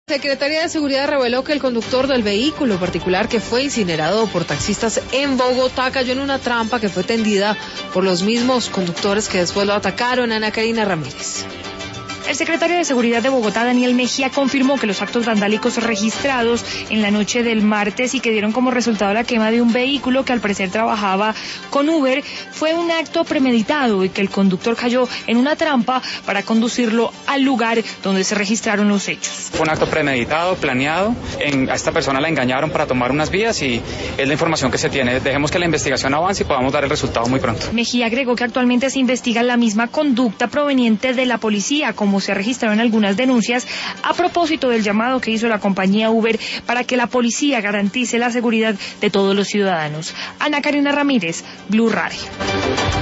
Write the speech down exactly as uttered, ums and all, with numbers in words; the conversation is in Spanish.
La Secretaría de Seguridad reveló que el conductor del vehículo particular que fue incinerado por taxistas en Bogotá cayó en una trampa que fue tendida por los mismos conductores que después lo atacaron. Ana Karina Ramírez. El secretario de Seguridad de Bogotá, Daniel Mejía, confirmó que los actos vandálicos registrados en la noche del martes y que dieron como resultado la quema de un vehículo que al parecer trabajaba con Uber fue un acto premeditado y que el conductor cayó en una trampa para conducirlo al lugar donde se registraron los hechos. Fue un acto premeditado, planeado. En, a esta persona la engañaron para tomar unas vías y es la información que se tiene. Dejemos que la investigación avance y podamos dar el resultado muy pronto. Mejía agregó que actualmente se investiga la misma conducta proveniente de la policía, como se registraron algunas denuncias a propósito del llamado que hizo la compañía Uber para que la policía garantice la seguridad de todos los ciudadanos. Ana Karina Ramírez, Blue Radio.